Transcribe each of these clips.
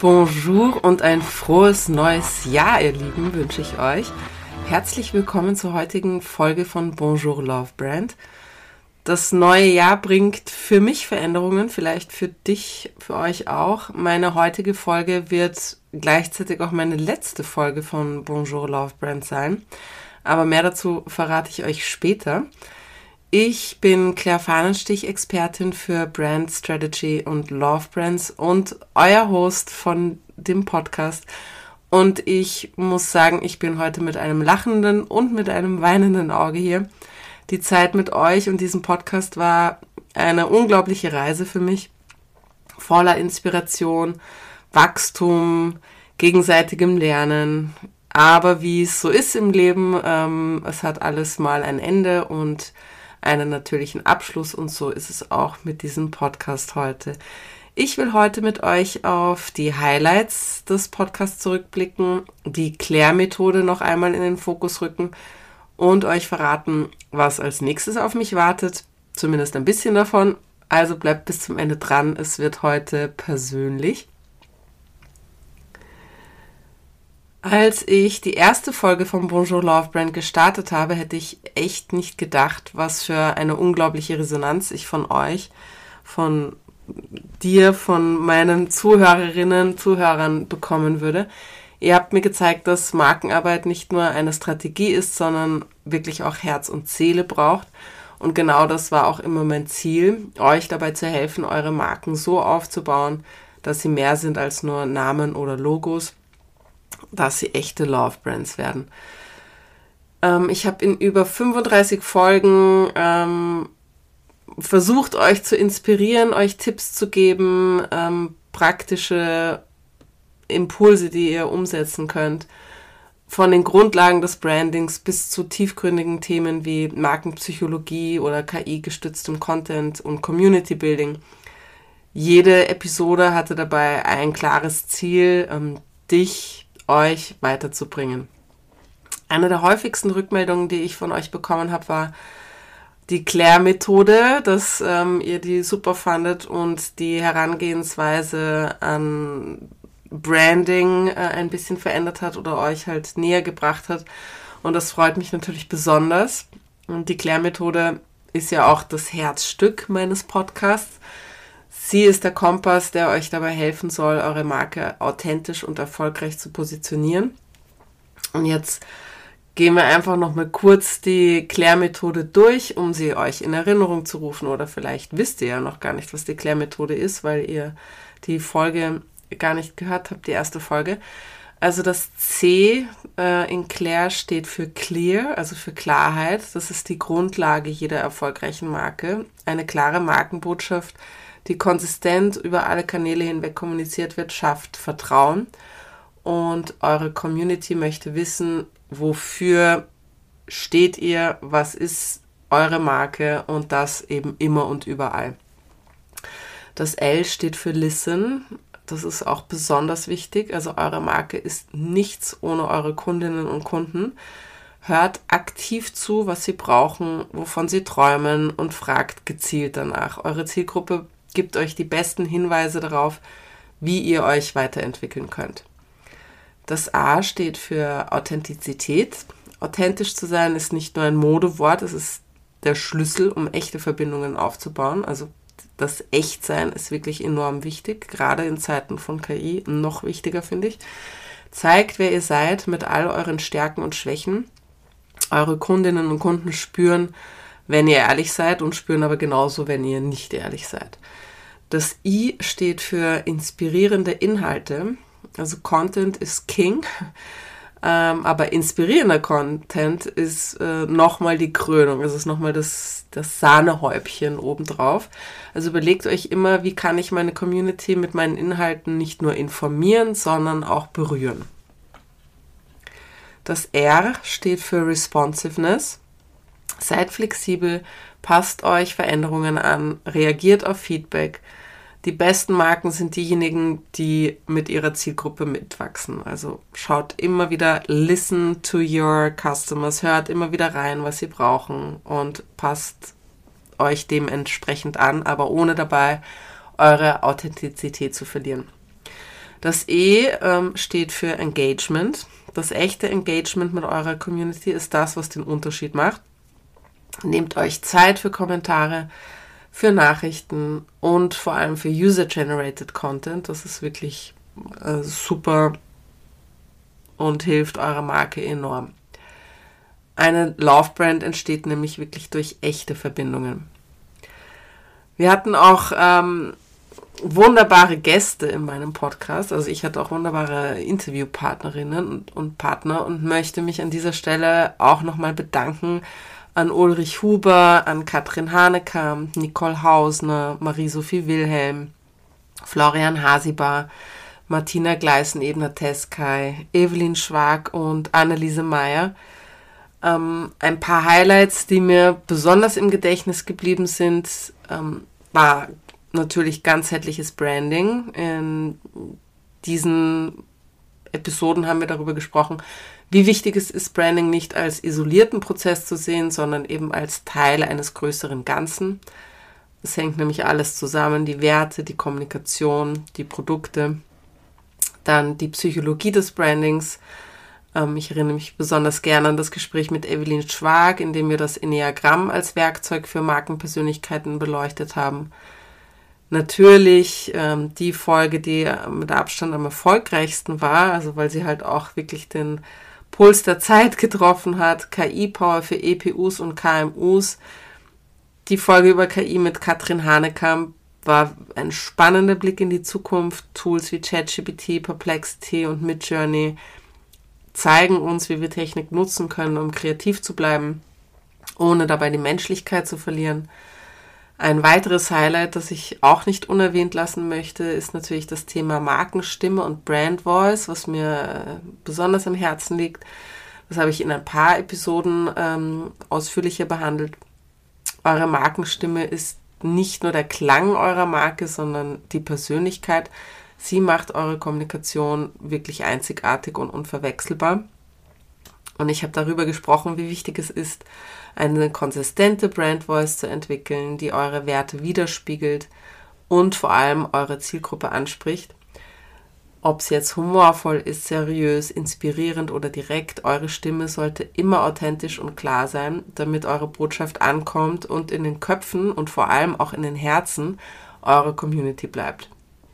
Bonjour und ein frohes neues Jahr, ihr Lieben, wünsche ich euch. Herzlich willkommen zur heutigen Folge von Bonjour Love Brand. Das neue Jahr bringt für mich Veränderungen, vielleicht für dich, für euch auch. Meine heutige Folge wird gleichzeitig auch meine letzte Folge von Bonjour Love Brand sein. Aber mehr dazu verrate ich euch später. Ich bin Claire Fahnenstich, Expertin für Brand Strategy und Love Brands und euer Host von dem Podcast. Und ich muss sagen, ich bin heute mit einem lachenden und mit einem weinenden Auge hier. Die Zeit mit euch und diesem Podcast war eine unglaubliche Reise für mich, voller Inspiration, Wachstum, gegenseitigem Lernen. Aber wie es so ist im Leben, es hat alles mal ein Ende und einen natürlichen Abschluss, und so ist es auch mit diesem Podcast heute. Ich will heute mit euch auf die Highlights des Podcasts zurückblicken, die Claire-Methode noch einmal in den Fokus rücken und euch verraten, was als nächstes auf mich wartet, zumindest ein bisschen davon. Also bleibt bis zum Ende dran, es wird heute persönlich. Als ich die erste Folge vom Bonjour Love Brand gestartet habe, hätte ich echt nicht gedacht, was für eine unglaubliche Resonanz ich von euch, von dir, von meinen Zuhörerinnen, Zuhörern bekommen würde. Ihr habt mir gezeigt, dass Markenarbeit nicht nur eine Strategie ist, sondern wirklich auch Herz und Seele braucht. Und genau das war auch immer mein Ziel, euch dabei zu helfen, eure Marken so aufzubauen, dass sie mehr sind als nur Namen oder Logos, dass sie echte Love Brands werden. Ich habe in über 35 Folgen versucht, euch zu inspirieren, euch Tipps zu geben, praktische Impulse, die ihr umsetzen könnt. Von den Grundlagen des Brandings bis zu tiefgründigen Themen wie Markenpsychologie oder KI-gestütztem Content und Community Building. Jede Episode hatte dabei ein klares Ziel, euch weiterzubringen. Eine der häufigsten Rückmeldungen, die ich von euch bekommen habe, war die Claire-Methode, dass ihr die super fandet und die Herangehensweise an Branding ein bisschen verändert hat oder euch halt näher gebracht hat. Und das freut mich natürlich besonders. Und die Claire-Methode ist ja auch das Herzstück meines Podcasts. Sie ist der Kompass, der euch dabei helfen soll, eure Marke authentisch und erfolgreich zu positionieren. Und jetzt gehen wir einfach nochmal kurz die Claire-Methode durch, um sie euch in Erinnerung zu rufen. Oder vielleicht wisst ihr ja noch gar nicht, was die Claire-Methode ist, weil ihr die Folge gar nicht gehört habt, die erste Folge. Also das C in Claire steht für Clear, also für Klarheit. Das ist die Grundlage jeder erfolgreichen Marke. Eine klare Markenbotschaft, die konsistent über alle Kanäle hinweg kommuniziert wird, schafft Vertrauen. Und eure Community möchte wissen, wofür steht ihr, was ist eure Marke, und das eben immer und überall. Das L steht für Listen. Das ist auch besonders wichtig. Also eure Marke ist nichts ohne eure Kundinnen und Kunden. Hört aktiv zu, was sie brauchen, wovon sie träumen, und fragt gezielt danach. Eure Zielgruppe gibt euch die besten Hinweise darauf, wie ihr euch weiterentwickeln könnt. Das A steht für Authentizität. Authentisch zu sein ist nicht nur ein Modewort, es ist der Schlüssel, um echte Verbindungen aufzubauen. Also das Echtsein ist wirklich enorm wichtig, gerade in Zeiten von KI noch wichtiger, finde ich. Zeigt, wer ihr seid, mit all euren Stärken und Schwächen. Eure Kundinnen und Kunden spüren, wenn ihr ehrlich seid, und spüren aber genauso, wenn ihr nicht ehrlich seid. Das I steht für inspirierende Inhalte. Also Content ist King, aber inspirierender Content ist nochmal die Krönung. Es ist nochmal das Sahnehäubchen obendrauf. Also überlegt euch immer, wie kann ich meine Community mit meinen Inhalten nicht nur informieren, sondern auch berühren. Das R steht für Responsiveness. Seid flexibel, passt euch Veränderungen an, reagiert auf Feedback. Die besten Marken sind diejenigen, die mit ihrer Zielgruppe mitwachsen. Also schaut immer wieder, listen to your customers, hört immer wieder rein, was sie brauchen, und passt euch dementsprechend an, aber ohne dabei eure Authentizität zu verlieren. Das E steht für Engagement. Das echte Engagement mit eurer Community ist das, was den Unterschied macht. Nehmt euch Zeit für Kommentare, für Nachrichten und vor allem für User-Generated Content. Das ist wirklich super und hilft eurer Marke enorm. Eine Love-Brand entsteht nämlich wirklich durch echte Verbindungen. Wir hatten auch wunderbare Gäste in meinem Podcast. Also ich hatte auch wunderbare Interviewpartnerinnen und Partner und möchte mich an dieser Stelle auch nochmal bedanken an Ulrich Huber, an Katrin Hanekamp, Nicole Hausner, Marie-Sophie Wilhelm, Florian Hasibar, Martina Gleißen-Ebner-Teskay, Evelyn Schwag und Anneliese Meyer. Ein paar Highlights, die mir besonders im Gedächtnis geblieben sind, war natürlich ganzheitliches Branding. In diesen Episoden haben wir darüber gesprochen, wie wichtig es ist, Branding nicht als isolierten Prozess zu sehen, sondern eben als Teil eines größeren Ganzen. Es hängt nämlich alles zusammen, die Werte, die Kommunikation, die Produkte, dann die Psychologie des Brandings. Ich erinnere mich besonders gerne an das Gespräch mit Evelyn Schwag, in dem wir das Enneagramm als Werkzeug für Markenpersönlichkeiten beleuchtet haben. Natürlich die Folge, die mit Abstand am erfolgreichsten war, also weil sie halt auch wirklich den Puls der Zeit getroffen hat, KI-Power für EPUs und KMUs. Die Folge über KI mit Katrin Hanekamp war ein spannender Blick in die Zukunft. Tools wie ChatGPT, Perplexity und Midjourney zeigen uns, wie wir Technik nutzen können, um kreativ zu bleiben, ohne dabei die Menschlichkeit zu verlieren. Ein weiteres Highlight, das ich auch nicht unerwähnt lassen möchte, ist natürlich das Thema Markenstimme und Brand Voice, was mir besonders am Herzen liegt. Das habe ich in ein paar Episoden ausführlicher behandelt. Eure Markenstimme ist nicht nur der Klang eurer Marke, sondern die Persönlichkeit. Sie macht eure Kommunikation wirklich einzigartig und unverwechselbar. Und ich habe darüber gesprochen, wie wichtig es ist, eine konsistente Brand Voice zu entwickeln, die eure Werte widerspiegelt und vor allem eure Zielgruppe anspricht. Ob es jetzt humorvoll ist, seriös, inspirierend oder direkt, eure Stimme sollte immer authentisch und klar sein, damit eure Botschaft ankommt und in den Köpfen und vor allem auch in den Herzen eurer Community bleibt.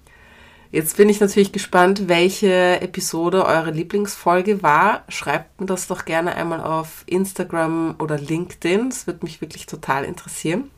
Jetzt bin ich natürlich gespannt, welche Episode eure Lieblingsfolge war. Schreibt mir das doch gerne einmal auf Instagram oder LinkedIn. Das würde mich wirklich total interessieren.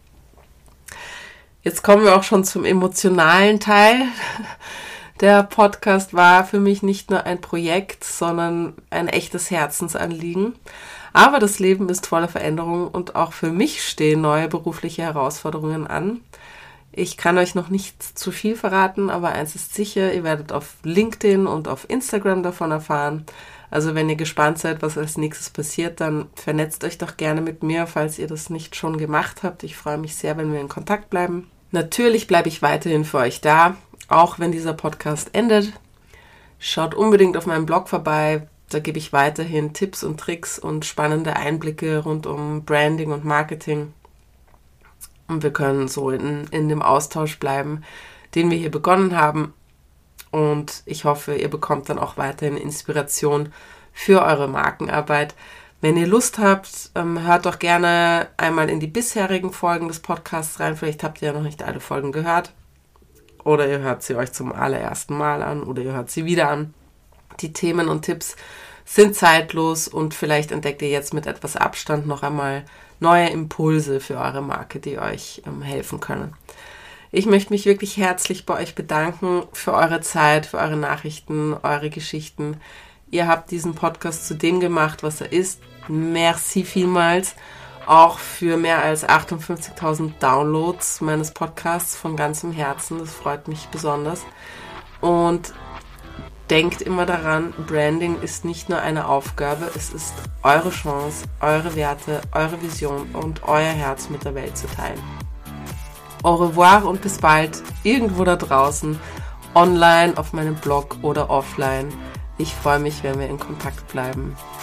Jetzt kommen wir auch schon zum emotionalen Teil. Der Podcast war für mich nicht nur ein Projekt, sondern ein echtes Herzensanliegen. Aber das Leben ist voller Veränderungen und auch für mich stehen neue berufliche Herausforderungen an. Ich kann euch noch nicht zu viel verraten, aber eins ist sicher, ihr werdet auf LinkedIn und auf Instagram davon erfahren. Also wenn ihr gespannt seid, was als nächstes passiert, dann vernetzt euch doch gerne mit mir, falls ihr das nicht schon gemacht habt. Ich freue mich sehr, wenn wir in Kontakt bleiben. Natürlich bleibe ich weiterhin für euch da, auch wenn dieser Podcast endet. Schaut unbedingt auf meinem Blog vorbei. Da gebe ich weiterhin Tipps und Tricks und spannende Einblicke rund um Branding und Marketing. Und wir können so in dem Austausch bleiben, den wir hier begonnen haben. Und ich hoffe, ihr bekommt dann auch weiterhin Inspiration für eure Markenarbeit. Wenn ihr Lust habt, hört doch gerne einmal in die bisherigen Folgen des Podcasts rein. Vielleicht habt ihr ja noch nicht alle Folgen gehört. Oder ihr hört sie euch zum allerersten Mal an oder ihr hört sie wieder an. Die Themen und Tipps sind zeitlos und vielleicht entdeckt ihr jetzt mit etwas Abstand noch einmal neue Impulse für eure Marke, die euch helfen können. Ich möchte mich wirklich herzlich bei euch bedanken für eure Zeit, für eure Nachrichten, eure Geschichten. Ihr habt diesen Podcast zu dem gemacht, was er ist. Merci vielmals. Auch für mehr als 58.000 Downloads meines Podcasts von ganzem Herzen. Das freut mich besonders. Und denkt immer daran, Branding ist nicht nur eine Aufgabe, es ist eure Chance, eure Werte, eure Vision und euer Herz mit der Welt zu teilen. Au revoir und bis bald, irgendwo da draußen, online, auf meinem Blog oder offline. Ich freue mich, wenn wir in Kontakt bleiben.